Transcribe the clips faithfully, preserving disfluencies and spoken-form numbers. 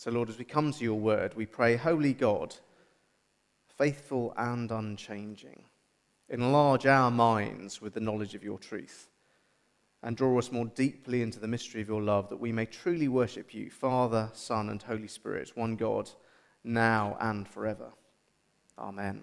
So, Lord, as we come to your word, we pray, Holy God, faithful and unchanging, enlarge our minds with the knowledge of your truth and draw us more deeply into the mystery of your love, that we may truly worship you, Father, Son, and Holy Spirit, one God, now and forever. Amen.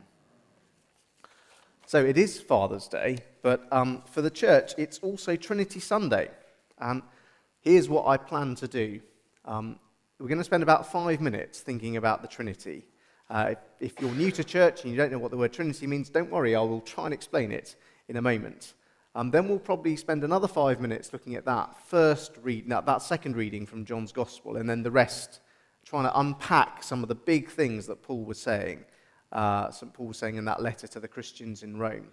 So it is Father's Day, but um, for the church, it's also Trinity Sunday. And here's what I plan to do. Um, we're going to spend about five minutes thinking about the Trinity. Uh, if, if you're new to church and you don't know what the word Trinity means, don't worry, I will try and explain it in a moment. Um, then we'll probably spend another five minutes looking at that first read, no, that second reading from John's Gospel, and then the rest trying to unpack some of the big things that Paul was saying, uh, Saint Paul was saying in that letter to the Christians in Rome.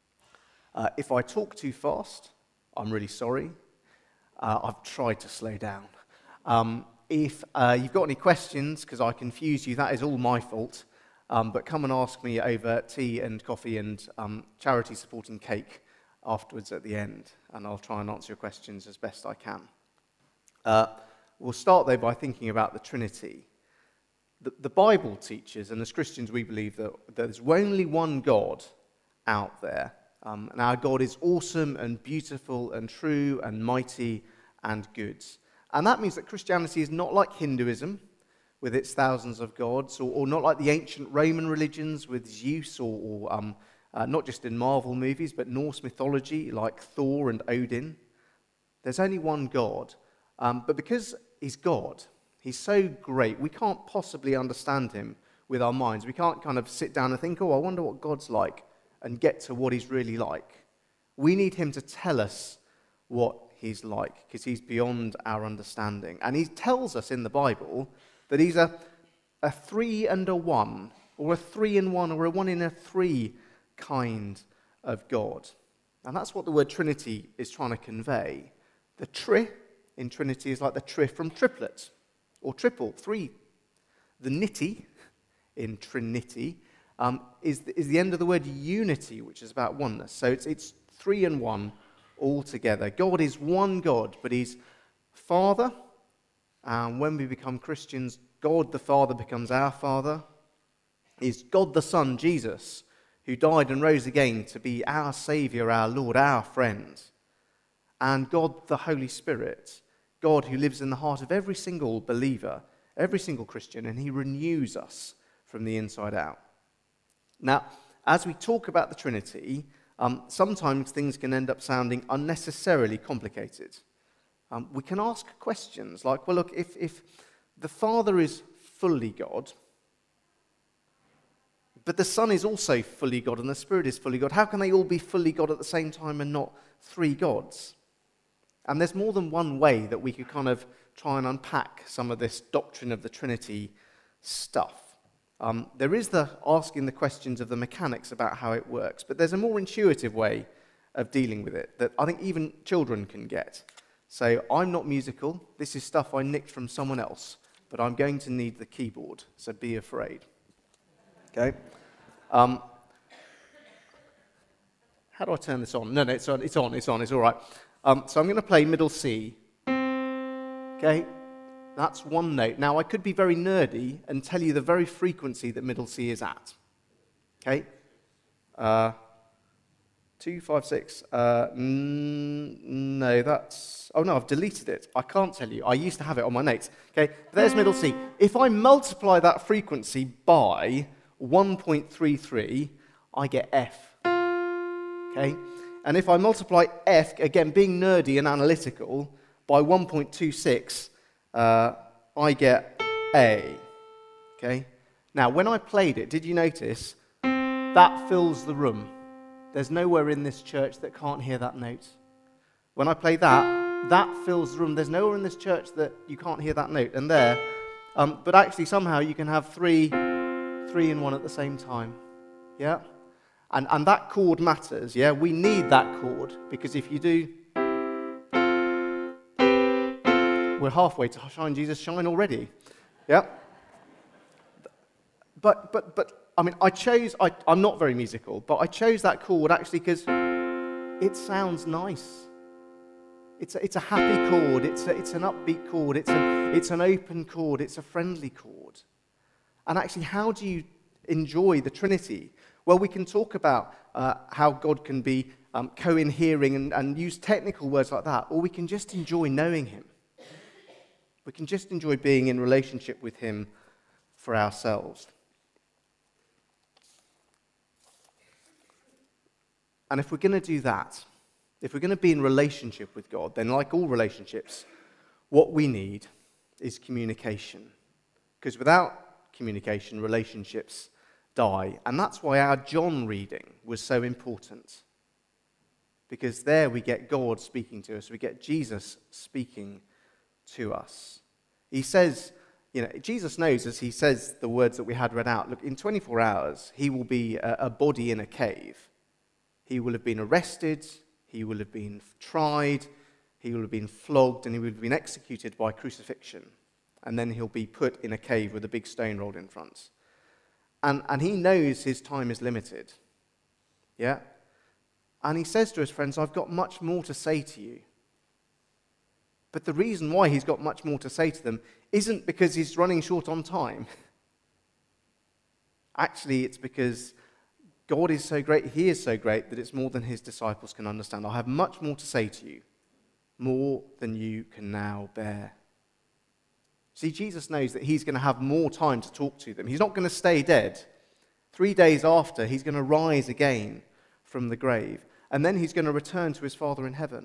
Uh, if I talk too fast, I'm really sorry. Uh, I've tried to slow down. Um, if uh, you've got any questions, because I confuse you, that is all my fault. Um, but come and ask me over tea and coffee and um, charity supporting cake afterwards at the end, and I'll try and answer your questions as best I can. Uh, we'll start, though, by thinking about the Trinity. The, the Bible teaches, and as Christians we believe, that there's only one God out there, um, and our God is awesome and beautiful and true and mighty and good. And that means that Christianity is not like Hinduism, with its thousands of gods, or, or not like the ancient Roman religions with Zeus, or, or um, Uh, not just in Marvel movies, but Norse mythology like Thor and Odin. There's only one God. Um, but because he's God, he's so great, we can't possibly understand him with our minds. We can't kind of sit down and think, oh, I wonder what God's like, and get to what he's really like. We need him to tell us what he's like, because he's beyond our understanding. And he tells us in the Bible that he's a, a three and a one, or a three in one, or a one in a three kind of God. And that's what the word Trinity is trying to convey. The tri in Trinity is like the tri from triplet, or triple, three. The nitty in Trinity um, is, the, is the end of the word unity, which is about oneness. So it's, it's three and one all together. God is one God, but he's Father, and when we become Christians, God the Father becomes our Father. He's God the Son, Jesus, who died and rose again to be our Saviour, our Lord, our friend. And God the Holy Spirit, God who lives in the heart of every single believer, every single Christian, and he renews us from the inside out. Now, as we talk about the Trinity, um, sometimes things can end up sounding unnecessarily complicated. Um, we can ask questions like, well, look, if, if the Father is fully God, but the Son is also fully God and the Spirit is fully God, how can they all be fully God at the same time and not three gods? And there's more than one way that we could kind of try and unpack some of this doctrine of the Trinity stuff. Um, there is the asking the questions of the mechanics about how it works, but there's a more intuitive way of dealing with it that I think even children can get. So I'm not musical. This is stuff I nicked from someone else, but I'm going to need the keyboard, so be afraid. Okay? Um, how do I turn this on? No, no, it's on, it's on, it's on, it's all right. Um, so I'm going to play middle C. Okay? That's one note. Now, I could be very nerdy and tell you the very frequency that middle C is at. Okay? Uh, two, five, six. Uh, n- no, that's... Oh, no, I've deleted it. I can't tell you. I used to have it on my notes. Okay? There's middle C. If I multiply that frequency by one point three three, I get F. Okay? And if I multiply F, again, being nerdy and analytical, by one point two six, uh, I get A. Okay? Now, when I played it, did you notice that fills the room? There's nowhere in this church that can't hear that note. When I play that, that fills the room. There's nowhere in this church that you can't hear that note. And there, um, but actually somehow you can have three, three and one at the same time. Yeah? And, and that chord matters, yeah? We need that chord, because if you do, we're halfway to Shine Jesus Shine already. Yeah? But, but, but, I mean, I chose, I, I'm not very musical, but I chose that chord actually because it sounds nice. It's a, it's a happy chord. It's, a, it's an upbeat chord. It's, a, it's an open chord. It's a friendly chord. And actually, how do you enjoy the Trinity? Well, we can talk about uh, how God can be um, co-inhering and, and use technical words like that, or we can just enjoy knowing him. We can just enjoy being in relationship with him for ourselves. And if we're going to do that, if we're going to be in relationship with God, then like all relationships, what we need is communication. Because without communication, relationships die. And that's why our John reading was so important. Because there we get God speaking to us. We get Jesus speaking to us. He says, you know, Jesus knows as he says the words that we had read out, look, in twenty-four hours, he will be a, a body in a cave. He will have been arrested, he will have been tried, he will have been flogged, and he will have been executed by crucifixion. And then he'll be put in a cave with a big stone rolled in front. And, and he knows his time is limited. Yeah? And he says to his friends, I've got much more to say to you. But the reason why he's got much more to say to them isn't because he's running short on time. Actually, it's because God is so great, he is so great, that it's more than his disciples can understand. I have much more to say to you, more than you can now bear. See, Jesus knows that he's going to have more time to talk to them. He's not going to stay dead. Three days after, he's going to rise again from the grave. And then he's going to return to his Father in heaven.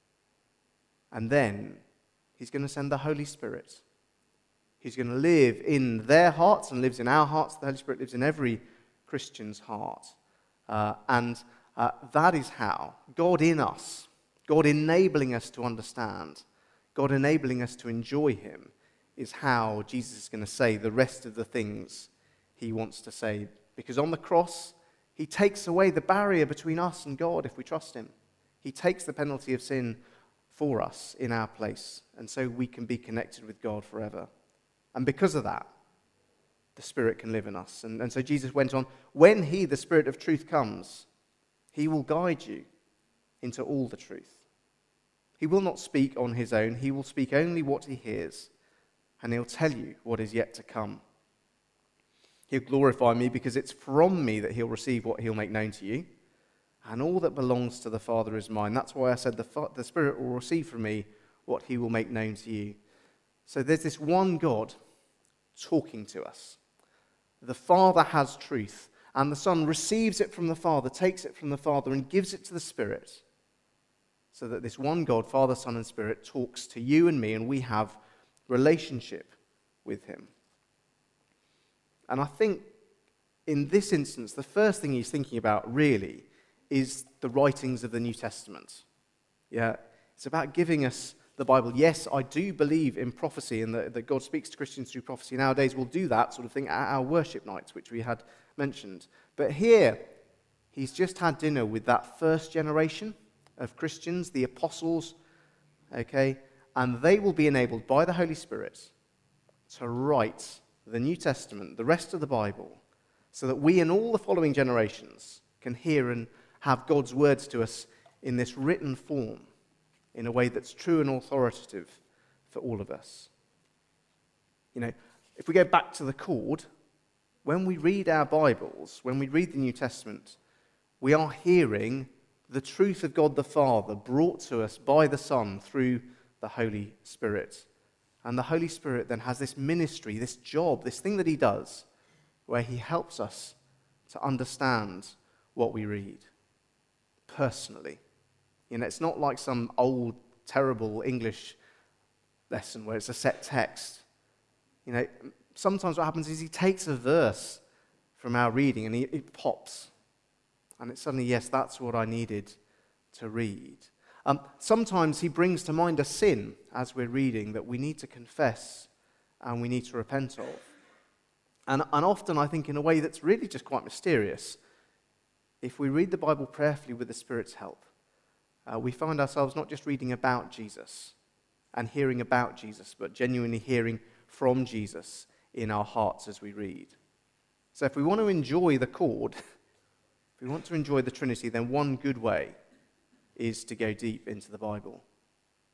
And then he's going to send the Holy Spirit. He's going to live in their hearts and lives in our hearts. The Holy Spirit lives in every Christian's heart. Uh, and uh, that is how God in us, God enabling us to understand, God enabling us to enjoy him, is how Jesus is going to say the rest of the things he wants to say. Because on the cross, he takes away the barrier between us and God if we trust him. He takes the penalty of sin for us in our place, and so we can be connected with God forever. And because of that, the Spirit can live in us. And, and so Jesus went on, when he, the Spirit of truth, comes, he will guide you into all the truth. He will not speak on his own. He will speak only what he hears, and he'll tell you what is yet to come. He'll glorify me because it's from me that he'll receive what he'll make known to you. And all that belongs to the Father is mine. That's why I said the, the Spirit will receive from me what he will make known to you. So there's this one God talking to us. The Father has truth, and the Son receives it from the Father, takes it from the Father, and gives it to the Spirit. So that this one God, Father, Son, and Spirit, talks to you and me, and we have relationship with him. And I think in this instance, the first thing he's thinking about really is the writings of the New Testament. Yeah, it's about giving us the Bible. Yes, I do believe in prophecy and that, that God speaks to Christians through prophecy. Nowadays we'll do that sort of thing at our worship nights, which we had mentioned. But here, he's just had dinner with that first generation of Christians, the apostles, okay, and they will be enabled by the Holy Spirit to write the New Testament, the rest of the Bible, so that we and all the following generations can hear and have God's words to us in this written form, in a way that's true and authoritative for all of us. You know, if we go back to the chord, when we read our Bibles, when we read the New Testament, we are hearing the truth of God the Father brought to us by the Son through the Holy Spirit. And the Holy Spirit then has this ministry, this job, this thing that he does, where he helps us to understand what we read personally. You know, it's not like some old, terrible English lesson where it's a set text. You know, sometimes what happens is he takes a verse from our reading and he, it pops. And it's suddenly, yes, that's what I needed to read. Um, sometimes he brings to mind a sin as we're reading that we need to confess and we need to repent of. And, and often I think in a way that's really just quite mysterious, if we read the Bible prayerfully with the Spirit's help, uh, we find ourselves not just reading about Jesus and hearing about Jesus, but genuinely hearing from Jesus in our hearts as we read. So if we want to enjoy the chord, if we want to enjoy the Trinity, then one good way is to go deep into the Bible.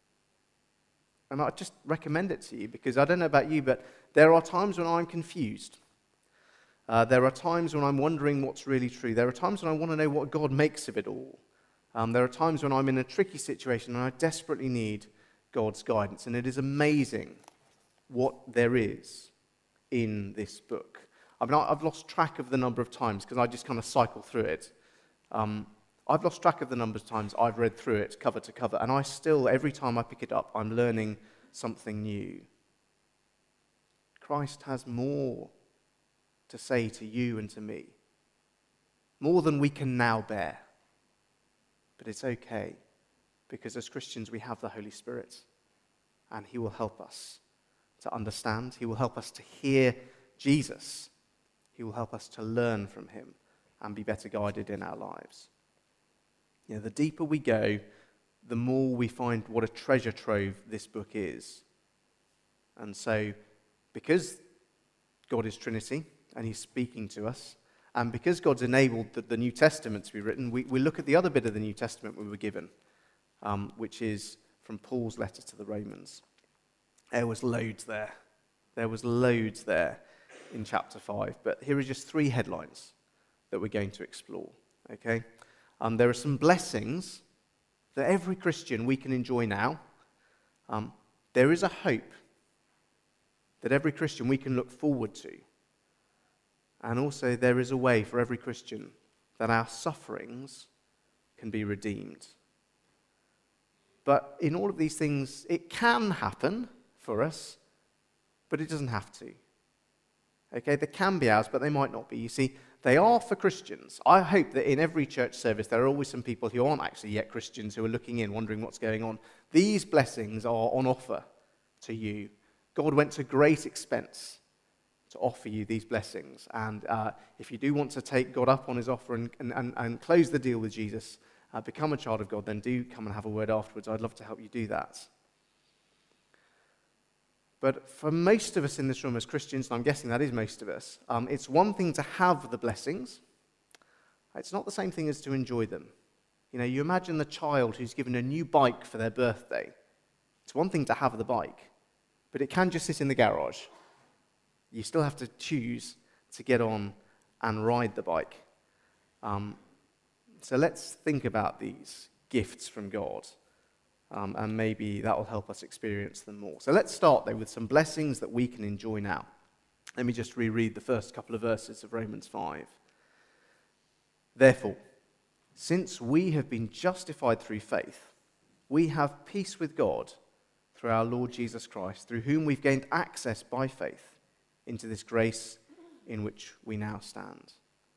And I just recommend it to you because I don't know about you, but there are times when I'm confused. Uh, there are times when I'm wondering what's really true. There are times when I want to know what God makes of it all. Um, there are times when I'm in a tricky situation and I desperately need God's guidance. And it is amazing what there is in this book. I mean, I've lost track of the number of times because I just kind of cycle through it. Um, I've lost track of the number of times I've read through it cover to cover, and I still, every time I pick it up, I'm learning something new. Christ has more to say to you and to me, more than we can now bear. But it's okay, because as Christians we have the Holy Spirit, and he will help us to understand. He will help us to hear Jesus. He will help us to learn from him and be better guided in our lives. You know, the deeper we go, the more we find what a treasure trove this book is. And so, because God is Trinity, and he's speaking to us, and because God's enabled the, the New Testament to be written, we, we look at the other bit of the New Testament we were given, um, which is from Paul's letter to the Romans. There was loads there. There was loads there in chapter five. But here are just three headlines that we're going to explore, okay? Um, there are some blessings that every Christian we can enjoy now. Um, there is a hope that every Christian we can look forward to. And also there is a way for every Christian that our sufferings can be redeemed. But in all of these things, it can happen for us, but it doesn't have to. Okay, they can be ours, but they might not be. You see, they are for Christians. I hope that in every church service there are always some people who aren't actually yet Christians who are looking in, wondering what's going on. These blessings are on offer to you. God went to great expense to offer you these blessings. And uh, if you do want to take God up on his offer and, and, and, and close the deal with Jesus, uh, become a child of God, then do come and have a word afterwards. I'd love to help you do that. But for most of us in this room as Christians, and I'm guessing that is most of us, um, it's one thing to have the blessings. It's not the same thing as to enjoy them. You know, you imagine the child who's given a new bike for their birthday. It's one thing to have the bike, but it can just sit in the garage. You still have to choose to get on and ride the bike. Um, so let's think about these gifts from God. Um, and maybe that will help us experience them more. So let's start, though, with some blessings that we can enjoy now. Let me just reread the first couple of verses of Romans five. Therefore, since we have been justified through faith, we have peace with God through our Lord Jesus Christ, through whom we've gained access by faith into this grace in which we now stand.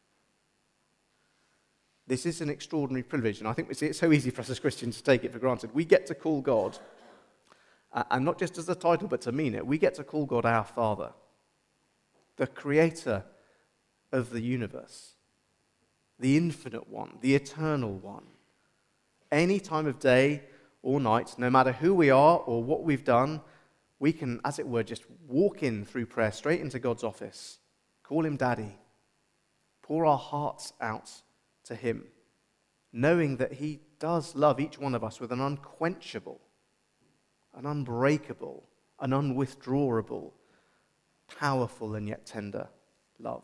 This is an extraordinary privilege, and I think it's so easy for us as Christians to take it for granted. We get to call God, uh, and not just as a title, but to mean it, we get to call God our Father, the creator of the universe, the infinite one, the eternal one. Any time of day or night, no matter who we are or what we've done, we can, as it were, just walk in through prayer straight into God's office, call him Daddy, pour our hearts out to him, knowing that he does love each one of us with an unquenchable, an unbreakable, an unwithdrawable, powerful and yet tender love.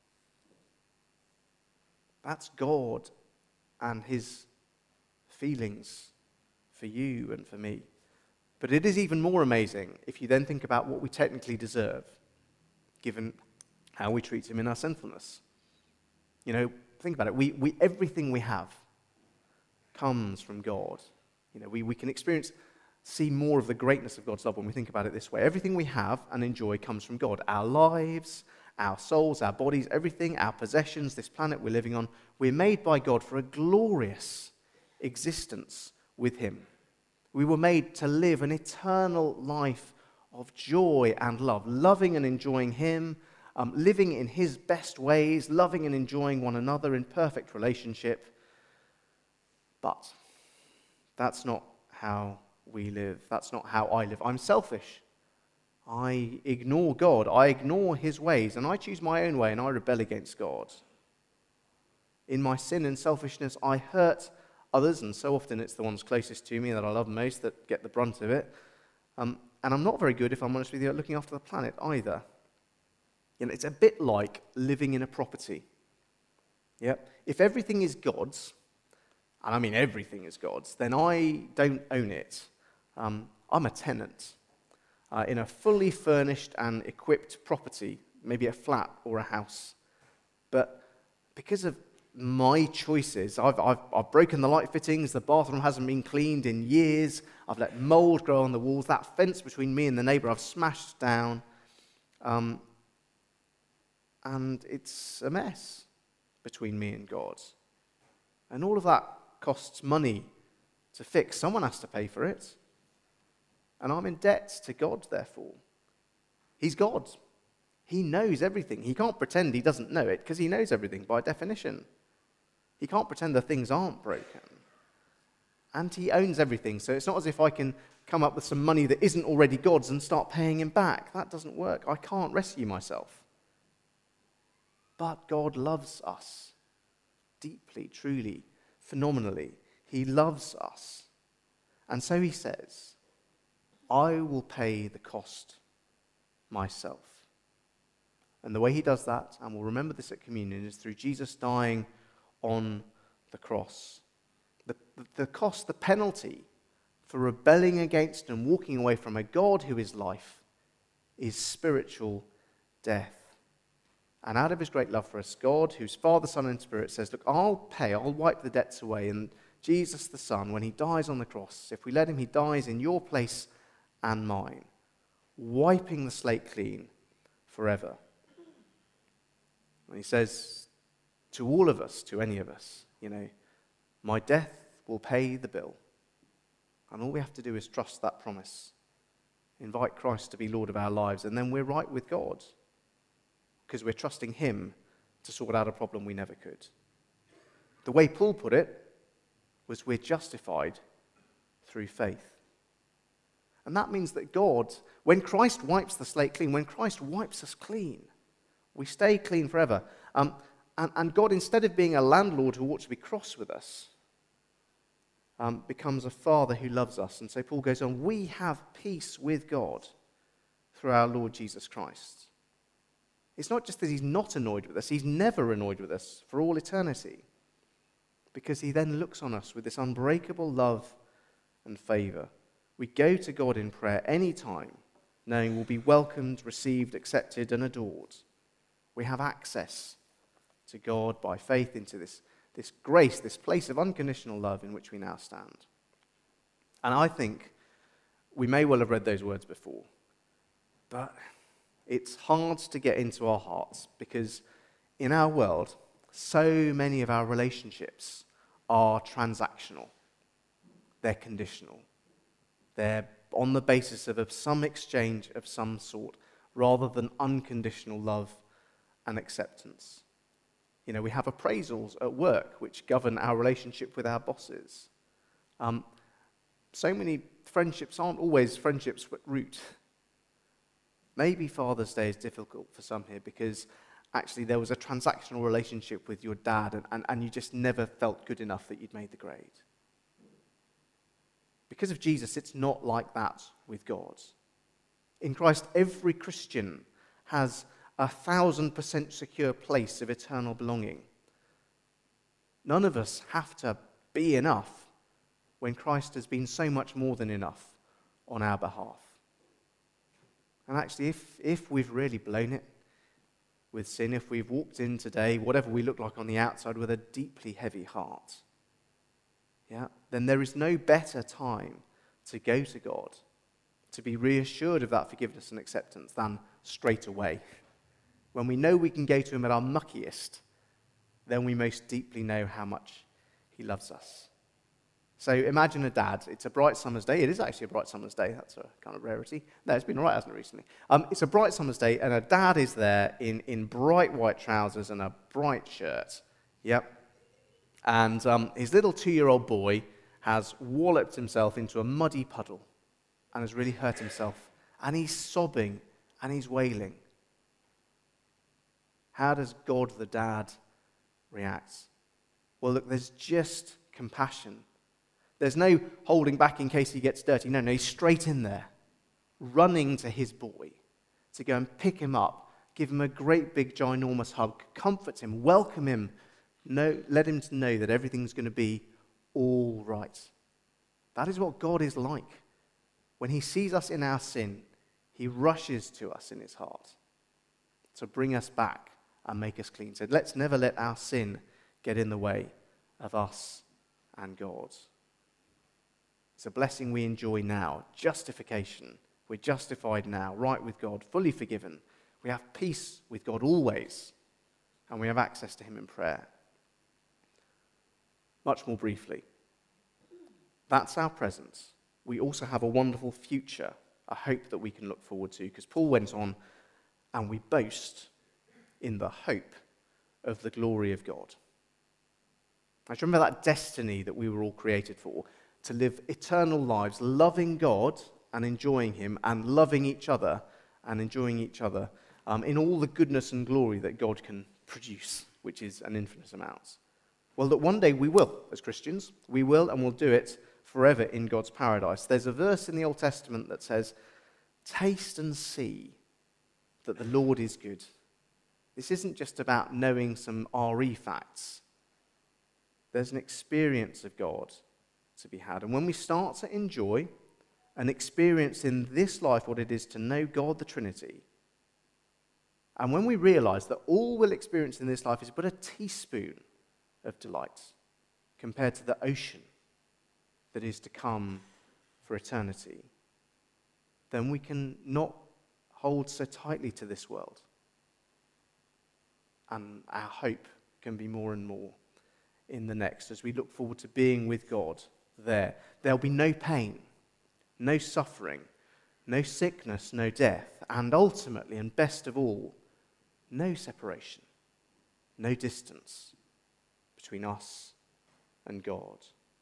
That's God and his feelings for you and for me. But it is even more amazing if you then think about what we technically deserve, given how we treat him in our sinfulness. You know, think about it. We, we, everything we have comes from God. You know, we, we can experience, see more of the greatness of God's love when we think about it this way. Everything we have and enjoy comes from God. Our lives, our souls, our bodies, everything, our possessions, this planet we're living on, we're made by God for a glorious existence with him. We were made to live an eternal life of joy and love, loving and enjoying him, Um, living in his best ways, loving and enjoying one another in perfect relationship. But that's not how we live. That's not how I live. I'm selfish. I ignore God. I ignore his ways, and I choose my own way, and I rebel against God. In my sin and selfishness, I hurt others, and so often it's the ones closest to me that I love most that get the brunt of it. Um, and I'm not very good, if I'm honest with you, at looking after the planet either. You know, it's a bit like living in a property. Yeah? If everything is God's, and I mean everything is God's, then I don't own it. Um, I'm a tenant uh, in a fully furnished and equipped property, maybe a flat or a house. But because of my choices, I've, I've, I've broken the light fittings, the bathroom hasn't been cleaned in years, I've let mold grow on the walls, that fence between me and the neighbour I've smashed down, um, and it's a mess between me and God. And all of that costs money to fix. Someone has to pay for it. And I'm in debt to God, therefore. He's God. He knows everything. He can't pretend he doesn't know it, because he knows everything by definition. He can't pretend that things aren't broken. And he owns everything. So it's not as if I can come up with some money that isn't already God's and start paying him back. That doesn't work. I can't rescue myself. But God loves us deeply, truly, phenomenally. He loves us. And so he says, I will pay the cost myself. And the way he does that, and we'll remember this at communion, is through Jesus dying on the cross. The, the cost, the penalty for rebelling against and walking away from a God who is life is spiritual death. And out of his great love for us, God, who's Father, Son, and Spirit, says, look, I'll pay, I'll wipe the debts away. And Jesus the Son, when he dies on the cross, if we let him, he dies in your place and mine, wiping the slate clean forever. And he says to all of us, to any of us, you know, my death will pay the bill. And all we have to do is trust that promise. Invite Christ to be Lord of our lives, and then we're right with God, because we're trusting him to sort out a problem we never could. The way Paul put it was we're justified through faith. And that means that God, when Christ wipes the slate clean, when Christ wipes us clean, we stay clean forever. Um, and, and God, instead of being a landlord who ought to be cross with us, um, becomes a father who loves us. And so Paul goes on, we have peace with God through our Lord Jesus Christ. It's not just that he's not annoyed with us, he's never annoyed with us for all eternity, because he then looks on us with this unbreakable love and favour. We go to God in prayer any time, knowing we'll be welcomed, received, accepted, and adored. We have access to God by faith into this, this grace, this place of unconditional love in which we now stand. And I think we may well have read those words before, but it's hard to get into our hearts because in our world, so many of our relationships are transactional. They're conditional. They're on the basis of some exchange of some sort rather than unconditional love and acceptance. You know, we have appraisals at work which govern our relationship with our bosses. Um, so many friendships aren't always friendships at root. Maybe Father's Day is difficult for some here because actually there was a transactional relationship with your dad and, and, and you just never felt good enough that you'd made the grade. Because of Jesus, it's not like that with God. In Christ, every Christian has a thousand percent secure place of eternal belonging. None of us have to be enough when Christ has been so much more than enough on our behalf. And actually, if, if we've really blown it with sin, if we've walked in today, whatever we look like on the outside, with a deeply heavy heart, yeah, then there is no better time to go to God, to be reassured of that forgiveness and acceptance than straight away. When we know we can go to him at our muckiest, then we most deeply know how much he loves us. So imagine a dad. It's a bright summer's day. It is actually a bright summer's day. That's a kind of rarity. No, it's been all right, hasn't it, recently? Um, it's a bright summer's day, and a dad is there in, in bright white trousers and a bright shirt. Yep. And um, his little two-year-old boy has walloped himself into a muddy puddle and has really hurt himself. And he's sobbing and he's wailing. How does God the dad react? Well, look, there's just compassion. There's no holding back in case he gets dirty. No, no, he's straight in there. running to his boy to go and pick him up, give him a great big ginormous hug, comfort him, welcome him, know, let him to know that everything's going to be all right. That is what God is like. When he sees us in our sin, he rushes to us in his heart to bring us back and make us clean. So let's never let our sin get in the way of us and God. It's a blessing we enjoy now. Justification. We're justified now, right with God, fully forgiven. We have peace with God always, and we have access to him in prayer. Much more briefly, that's our present. We also have a wonderful future, a hope that we can look forward to, because Paul went on, and we boast in the hope of the glory of God. I remember that destiny that we were all created for, to live eternal lives, loving God and enjoying him, and loving each other and enjoying each other um, in all the goodness and glory that God can produce, which is an infinite amount. Well, that one day we will, as Christians, we will, and we'll do it forever in God's paradise. There's a verse in the Old Testament that says, "Taste and see that the Lord is good." This isn't just about knowing some R E facts. There's an experience of God to be had. And when we start to enjoy and experience in this life what it is to know God, the Trinity, and when we realize that all we'll experience in this life is but a teaspoon of delight compared to the ocean that is to come for eternity, then we can not hold so tightly to this world. And our hope can be more and more in the next as we look forward to being with God there. There'll be no pain, no suffering, no sickness, no death, and ultimately, and best of all, no separation, no distance between us and God.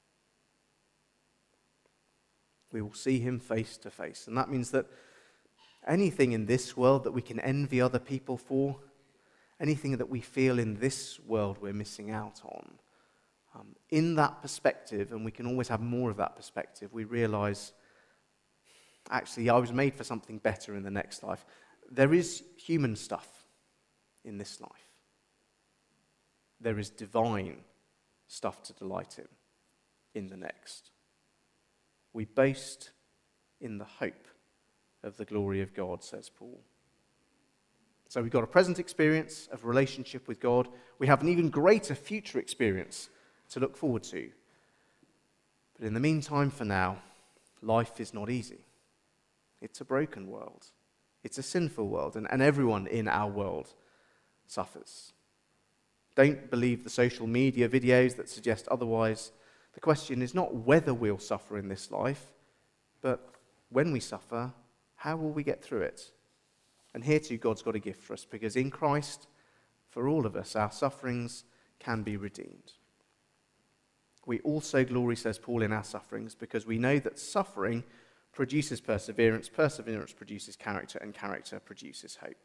We will see him face to face, and that means that anything in this world that we can envy other people for, anything that we feel in this world we're missing out on, um, in that perspective, and we can always have more of that perspective, we realize, actually, I was made for something better in the next life. There is human stuff in this life. There is divine stuff to delight in in the next. We boast in the hope of the glory of God, says Paul. So we've got a present experience of relationship with God. We have an even greater future experience to look forward to. But in the meantime, for now, life is not easy. It's a broken world. It's a sinful world, and, and everyone in our world suffers. Don't believe the social media videos that suggest otherwise. The question is not whether we'll suffer in this life, but when we suffer, how will we get through it? And here too, God's got a gift for us, because in Christ, for all of us, our sufferings can be redeemed. We also glory, says Paul, in our sufferings, because we know that suffering produces perseverance, perseverance produces character, and character produces hope.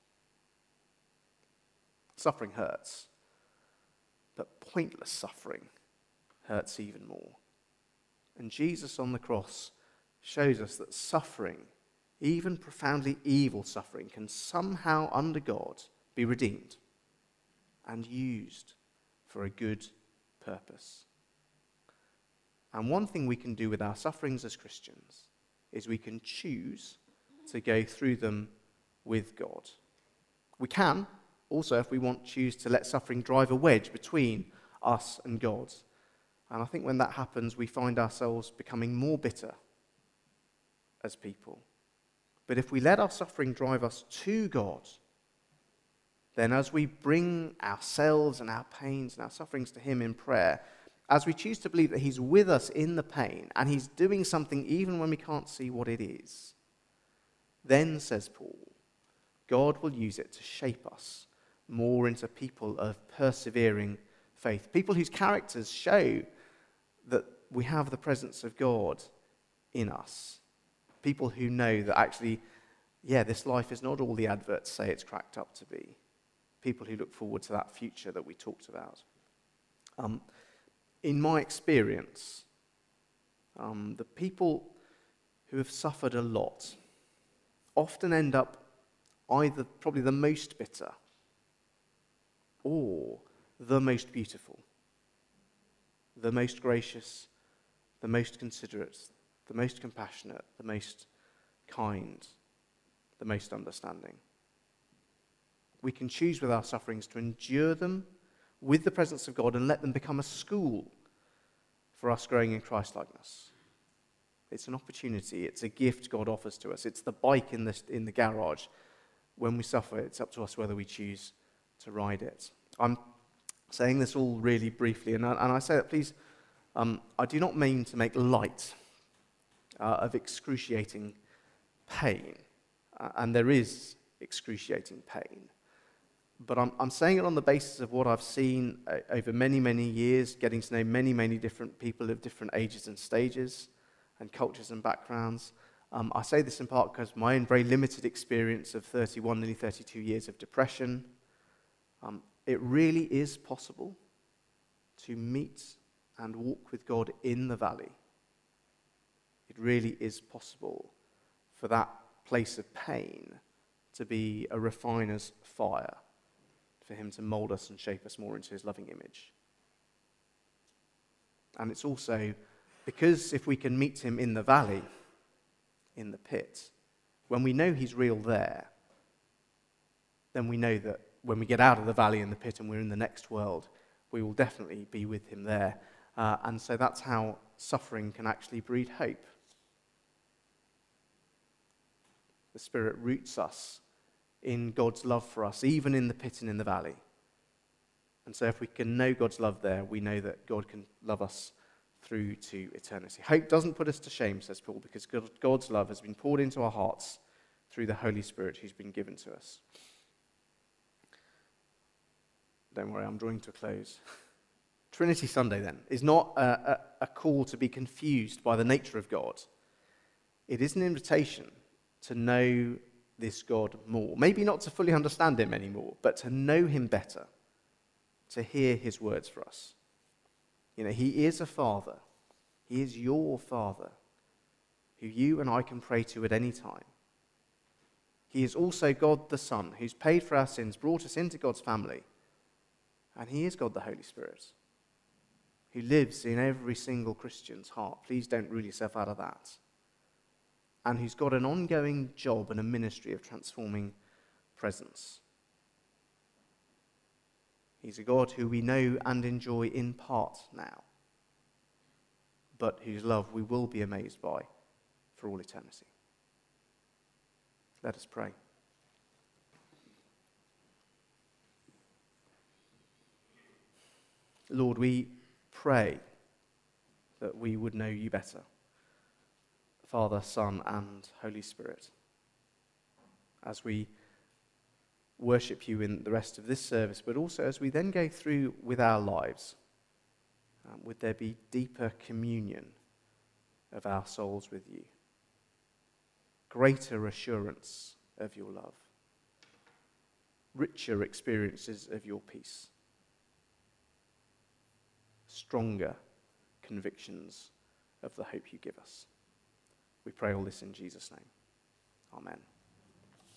Suffering hurts, but pointless suffering hurts even more. And Jesus on the cross shows us that suffering, even profoundly evil suffering, can somehow, under God, be redeemed and used for a good purpose. And one thing we can do with our sufferings as Christians is we can choose to go through them with God. We can also, if we want, choose to let suffering drive a wedge between us and God. And I think when that happens, we find ourselves becoming more bitter as people. But if we let our suffering drive us to God, then as we bring ourselves and our pains and our sufferings to him in prayer, as we choose to believe that he's with us in the pain and he's doing something even when we can't see what it is, then, says Paul, God will use it to shape us more into people of persevering faith, people whose characters show that we have the presence of God in us, people who know that actually, yeah, this life is not all the adverts say it's cracked up to be, people who look forward to that future that we talked about. Um, in my experience, um, the people who have suffered a lot often end up either probably the most bitter or the most beautiful, the most gracious, the most considerate, the most compassionate, the most kind, the most understanding. We can choose with our sufferings to endure them with the presence of God and let them become a school for us growing in Christ-likeness. It's an opportunity. It's a gift God offers to us. It's the bike in the, in the garage. When we suffer, it's up to us whether we choose to ride it. I'm saying this all really briefly, and I, and I say that, please, um, I do not mean to make light uh, of excruciating pain, uh, and there is excruciating pain. But I'm, I'm saying it on the basis of what I've seen uh, over many, many years, getting to know many, many different people of different ages and stages and cultures and backgrounds. Um, I say this in part because my own very limited experience of thirty-one, nearly thirty-two years of depression. Um, it really is possible to meet and walk with God in the valley. It really is possible for that place of pain to be a refiner's fire, for him to mold us and shape us more into his loving image. And it's also because if we can meet him in the valley, in the pit, when we know he's real there, then we know that when we get out of the valley and the pit and we're in the next world, we will definitely be with him there. Uh, and so that's how suffering can actually breed hope. The Spirit roots us in God's love for us, even in the pit and in the valley. And so if we can know God's love there, we know that God can love us through to eternity. Hope doesn't put us to shame, says Paul, because God's love has been poured into our hearts through the Holy Spirit who's been given to us. Don't worry, I'm drawing to a close. Trinity Sunday, then, is not a, a, a call to be confused by the nature of God. It is an invitation to know this God more. Maybe not to fully understand him anymore, but to know him better, to hear his words for us. You know, he is a father. He is your father, who you and I can pray to at any time. He is also God the Son, who's paid for our sins, brought us into God's family. And he is God the Holy Spirit, who lives in every single Christian's heart. Please don't rule yourself out of that. And who's got an ongoing job and a ministry of transforming presence. He's a God who we know and enjoy in part now, but whose love we will be amazed by for all eternity. Let us pray. Lord, we pray that we would know you better, Father, Son, and Holy Spirit, as we worship you in the rest of this service, but also as we then go through with our lives. Um, would there be deeper communion of our souls with you? Greater assurance of your love. Richer experiences of your peace. Stronger convictions of the hope you give us. We pray all this in Jesus' name. Amen.